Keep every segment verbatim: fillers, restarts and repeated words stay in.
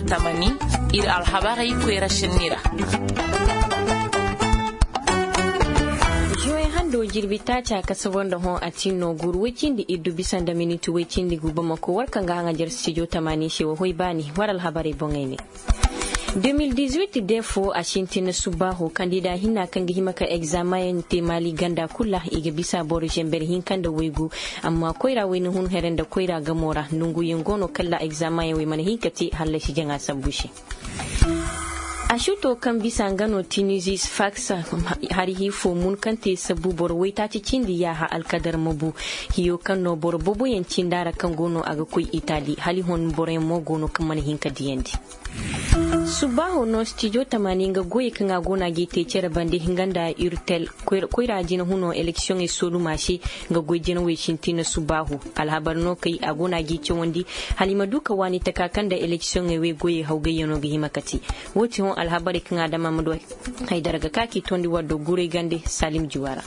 tamani ir alhabari kwera shinira joy hando jirbita ta kasabon da hon a tino guru wakin da idu bisan da minutu wakin da guba mako warkan ga hanga jar studio tamani shewa hoy bani waral habari bongai ne deux mille dix-huit defo a shintina subaho kandida hinna kan gi maka examen te mali ganda kula iga bisa bor jember hin kan da wegu amma koira wani hun heren da koira gamora nungu yengono kala examen we man hinkati halle shi janga sabushi a shuto kan bisa ngano Tunisi's fax hari hi fo mun kante sabu bor waita cikin di ya ha alkadar mabu hiyo kan no bor bobo yancin dara kan gono aga koi Italy hali hon bore mo gono kan man hinka diyendi subaho no studio tamani nga goyi kan agona gite cere bande hinganda urtel koira jina huno election e solu mashi nga goyi jina we shintina subaho alhabar no kai agona gice wandi halima duka wani takakan da election e we goyi hauga yano gi himakati woti hon alhabari kan adama mado haidar ga kaki tondi waddo gure gande Salim Juwara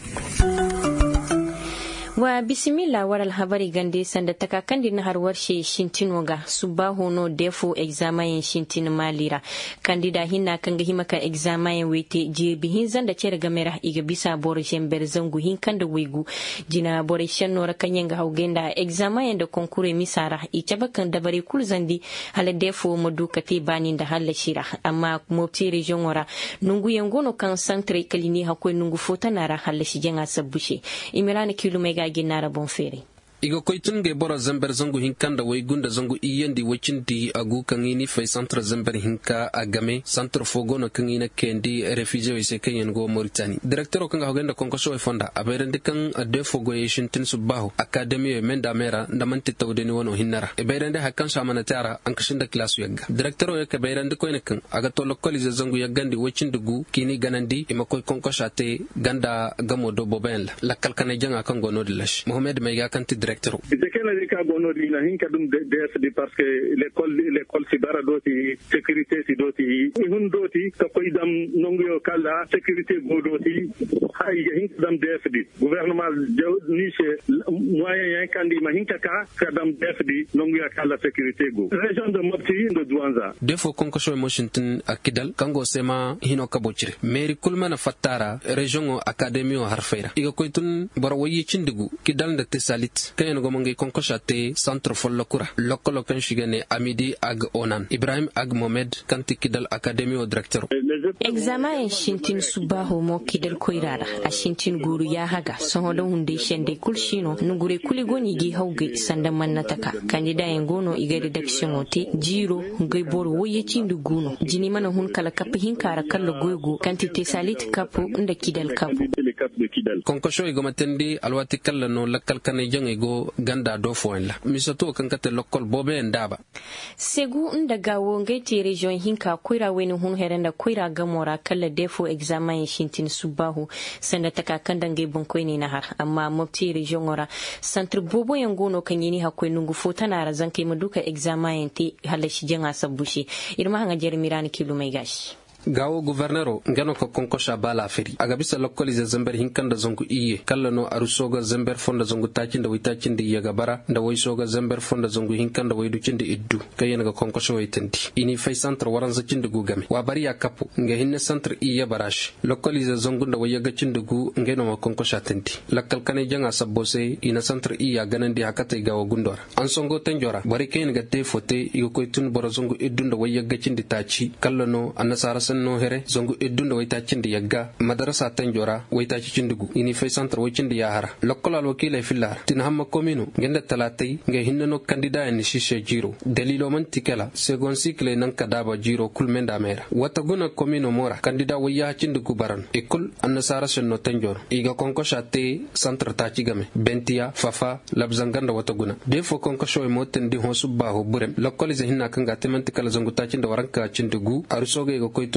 wa bismillah waral habari gande sanda takakan din harwar she shintinoga subaho no defo examen shintin malira kandida hinna kanga himaka examen wete je bihin zanda cere gamera iga bisa bor jember zangu hin kanda wegu jina bor shanno rakanyanga haugenda examen da konkure misara icaba kan dabare kulzandi hala defo modukate bani da hala shira amma mopti region wara nungu yangono kan centre kalini hakoi nungu fotanara hala shijenga sabushe imirana kilomega ginara bon feri iga koitun ge bora zamber zangu hinkanda way gunda zangu iyendi wacindi agu kangini fay centre zamber hinka agame centre fogono kangina kendi refugee wese kenyen go Mauritanie directeur kanga hogenda konkoso e fonda aberende kan de fogo yeshin tin subahu academy menda mera ndamanti tawdeni wono hinnara e berende hakkan samana tara ankashinda class yagga directeur e ke berende ko enekan aga to localize zangu yagandi wacindi gu kini ganandi e makoy konkosate ganda gamo do boben la kalkane janga kango no dilash Mohamed Mega kanti c'est que la cas bono dina hinka dum D S D parce que l'école l'école sibara doti sécurité si doti hun doti to koy dam nongo kala sécurité go doti hay hinka dam D S D gouvernement ni c'est moyen yan kandi ma hinka ka ka dam D S D nongo kala sécurité go région de Mopti de Douanza defo konkoso Washington akidal kango sema hino kabochire mairie kulmana fatara région academy o harfeira iga koytun boro wayi cindigu kidal nda tesalit kayen go mangi konkoshate centre follokura lokolo kan shigane Amidi ag Onan Ibrahim ag Mohamed kanti kidal academy o directeur examen shintin subaho mo kidal koirara a shintin guru ya haga sohodo hunde shende kulshino nugure kuligoni gi hawge sanda mannataka kandida yengono iga redaction ote jiro ngai boro woye cindu guno jini mana hun kala kap hinkara kallo goygo kanti tesalit kapu nda kidal kapu konkosho igo matendi alwati kala no lakal kanay jange go ganda do foenla misato kankate lokol bobe ndaba segu ndaga wonge ti region hinka koira weni hun herenda koira gamora kala defo examen shintin subahu sanda taka kandange bonkoini nahar amma mopti region ora centre bobo yangono kanyini hakoi nungu fotana razanke maduka examen ti halashi jenga sabushi irma hanga jermirani kilumai gashi gawo gouverneur ngeno ko konkosha bala feri aga bisa localize zamber hinkanda zongu iye kallano arusoga zamber fonda zongu tacinde witacinde yaga bara nda woysoga zamber fonda zongu hinkanda waydu cinde iddu kayen ga konkosho waytanti ini fay centre waranza cinde gu game wa bari yakapu nge hinne centre iye barash localize zongu nda wayaga cinde gu ngeno ma konkosha tanti lakkal kane janga sabbose ina centre iya ganandi hakata gawo gundora an songo tenjora bari kayen ga te fote igo koytun borazongu iddu nda wayaga cinde taci kallano anasara no here zongu edunda wayta cindi yagga madrasa tanjora wayta cindugu ini fay centre way cindi yahara lokol al wakila fillar tin hamma komino genda talatay nge hinno candidat ni shishe jiro dalilo man tikala second cycle nan kadaba jiro kulmenda mera wata guna komino mora candidat waya cindugu baran ekol annasara senno tanjor iga konko shate centre ta cigame bentia fafa labzanganda wata guna defo konko shoy moten di hosu baho burem lokol ze hinna kanga temantikala zongu ta cinda waranka cindugu arusoge go koytun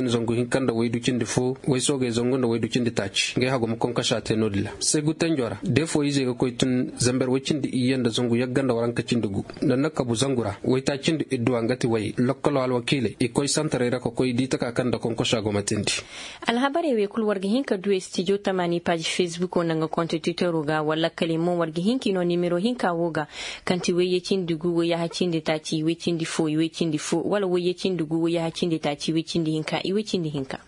kin zongu hinkanda waydu cindi fo way soge zongu da waydu cindi taci ngai hago mo konkasha te nodila sai gutan jora defo yize ga koytun zamber wacindi iyanda zongu yagganda waranka cindugu dan nakabu zangura way ta cindi iddu angati way lokkalo al wakile e koy santare ra ko koy ditaka kanda konkasha go matindi alhabare we kul warga hinka du studio tamani page facebook onanga compte twitter ga wala kalimo warga hinki no numero hinka woga kanti weye cindugu we ya hacindi taci we cindi fo we cindi fo wala weye cindugu we ya hacindi taci we cindi hinka iwe cindi hinka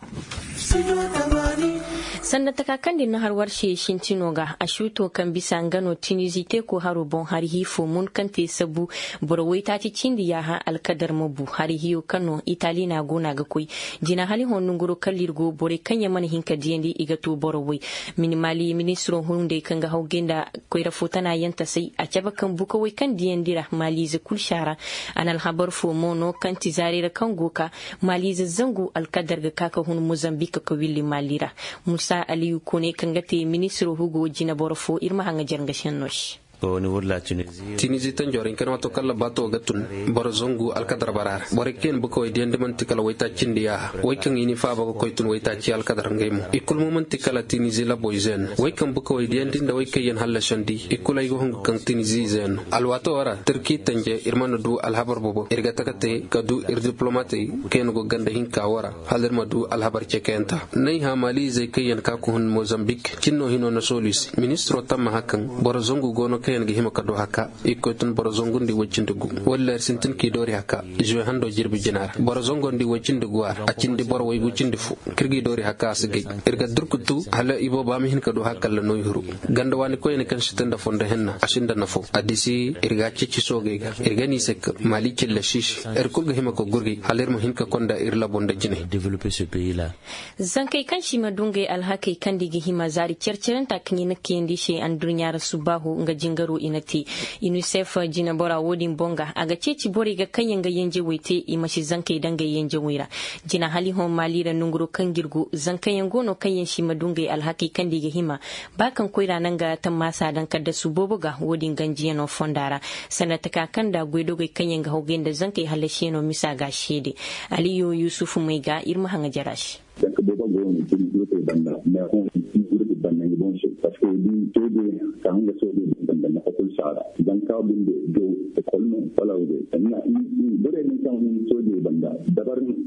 sanda takakan din na harwar shi shintino ga ashuto kan bisa ngano tinizite ko harubon harihi fo mun kante sabu borwai ta ci cindi ya ha alkadar mabu harihi kano itali na gona ga koi jina hali honnun guro kallirgo bore kanya man hinka diendi iga to borwai minimali ministro hunde kan ga haugenda koi rafota na yanta sai a caba kan buka wai kan diendi ra mali za kulshara anal habar fo mono kan tizare kan goka mali za zangu alkadar ga kaka hun mozambique ko willi malira musa aliyu kone kangate ministro hugo jina borfo irma hanga jarnga shennosh au niveau de la Tunisie Tunisie tan jorin kan wato kala bato gatun borzongu alkadar barar boreken buko e dende man tikala wayta cindiya way kan ini fa ba ko tun wayta ci alkadar ngaymu ikul mo man tikala Tunisie la boyzen way kan buko e dende da way kayen halla shandi ikulay go hon kan Tunisie zen alwato wara turki tanje irman du alhabar bobo irga takate kadu ir diplomate ken go ganda hinka wara halar madu alhabar cekenta nay ha mali zay kayen ka ko hon Mozambique cinno hino na solis ministro tamma hakan borzongu gono kayen gi hima kado haka ikotun borzongu ndi waccindugu walla sintin ki dori haka je hando jirbi jinar borzongu ndi waccindugu war acindi bor way gu cindi fu kirgi dori haka asgay irga durkutu hala ibo bami hin kado haka la noy huru ganda wani koyen kan shitanda fonda henna ashinda nafo adisi irga cici soge irga ni sek mali killa shish erkul ga hima ko gurgi haler mo hin ka konda irla bonda jine développer ce pays là zankai kan shi madungai alhakai kan digi hima zari cerceren ta kan yin kendi she an dunyar subahu nga jingaro inati unicef jina bora wodin bonga aga ceci bori ga kanyen ga yenje wete imashi zankai danga yenje wira jina hali hon malira nunguro kan girgo zankai gono kanyen shi madungai alhakai kan digi hima bakan koira nan ga tan masa dan kadda su boboga wodin ganjiya no fondara sanata kakan da gwedo ga kanyen ga hogen da zankai halashe no misa ga shede aliyo yusufu mai ga irma hanga jarashi donc booba gooni jini jurete banda mais on jurete banda ngi bon chef parce que di tede ka hanga sodi banda na ko sara dan ka binde do e kolno wala wede na ni bore ni kan sodi banda dabar ni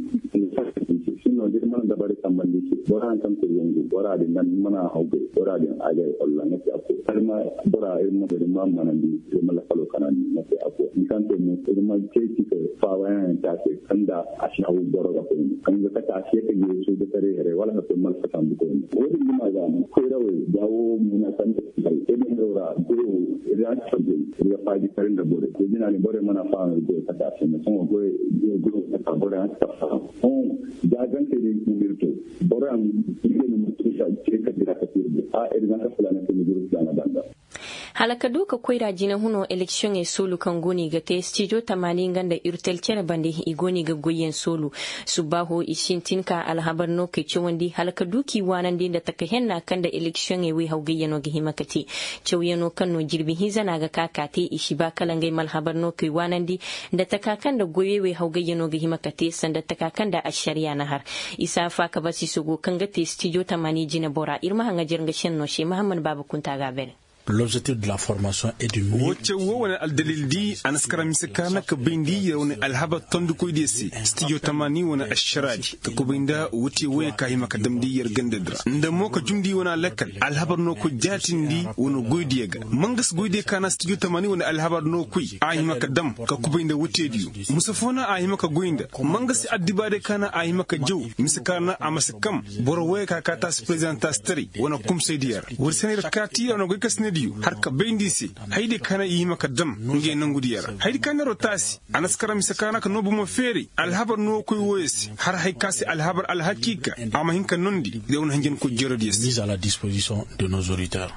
sino de man dabar tambandi ci bora kan ko yongu bora de nan mana hawbe bora de aga Allah na ci ako kalma bora e mo de man manandi e mala falo kanani na ci ako ni kan te mo de man ce ci ko fa wa ta ce kanda ashawu bora ga ko kan ga ta ce ke yi da tare hare wala ha mal fatan bu ko wodi ma ga ko rawe dawo muna san da e ne rora do ya tsaje ya faji karin da bore ko dina ne bore mana fa go ta ta ne so go go ta bore an ta on da gan te ni mirto bore an ile ne mutu ta ce ka dira ka tirbe a irin ka fulana ke ni guru fulana banda halaka duka koira jina huno election e solu kan goni ga te studio tamani ganda irtel cere bande igoni ga goyen solu subaho ishintinka alhabar no ke chewandi halaka duki wanandi da taka henna kanda election e we hawge yano ga himakati chewyano kanno jirbi hizana ga kakate ishiba kalangai malhabar no ke wanandi da taka kanda goye we hawge yano ga himakati sanda taka kanda ashariya nahar isa fa ka basi sugo kanga te studio tamani jina bora irma hanga jirga shenno she Muhammad Baba Kunta Gabel. L'objectif de la formation est de mieux. Wacce wani aldalil di anaskara misaka na ka bindi ya wani alhaba tondu ko desi studio tamani wani ashraji ka ko binda wuti wani ka hima ka damdi yar gandadra nda mo ka jumdi wani lakal alhabar no ko jatindi wani goydiya ga mangas goydiya kana studio tamani wani alhabar no ko a hima ka dam ka ko binda wuti diyo musafona a hima ka goyinda mangas addibade kana a hima ka jaw misaka na amasakam borwe ka ka tas presentastri wani kumse diyar wursanir kati wani goykasne har ka bendisi haide kana yi maka dam nge nan gudiyar haide kana rotasi anaskara misakana ka nobu mo feri alhabar no koy woyes har hay kasi alhabar alhakika ama hinka nondi de on hangen ko jerodis mise à la disposition de nos auditeurs.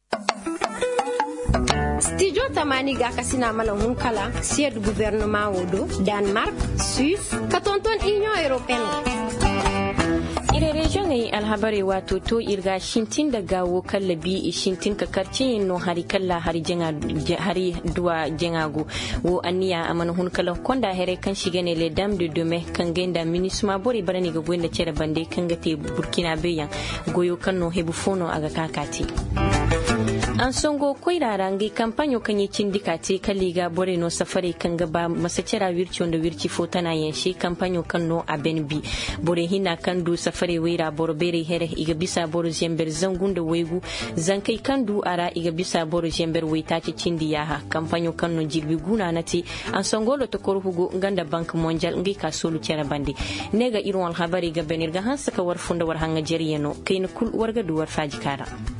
Studio Tamani ga kasina malan hunkala siège gouvernement wodo Danemark Suisse ka tonton Union Européenne ire region ai alhabare wato to irga shintin da gawo kallabi shintin ka karcin no hari kalla hari jenga hari duwa jengago wo aniya amana hun kala konda here kan shigene le dam de deme kan genda minisma bori barani ga gwenda cere bande kan gate burkina beyan goyo kan no hebu fono aga kakati an songo koira rangi kampanyo kanyi cindikati kaliga bore no safari kan gaba masacera wirci wanda wirci fotana yanshi kampanyo kan no abenbi bore hina kan du safari wira boro bere here iga bisa boro jember zangunda wegu zankai kan du ara iga bisa boro jember weita ci cindi yaha kampanyo kan no jirbi guna nati an songo lo to korhugo nganda bank mondial ngi ka solu cera bandi nega iron habari ga benirga hansa ka war funda war hanga jeriyeno kayna kul warga du war faji kara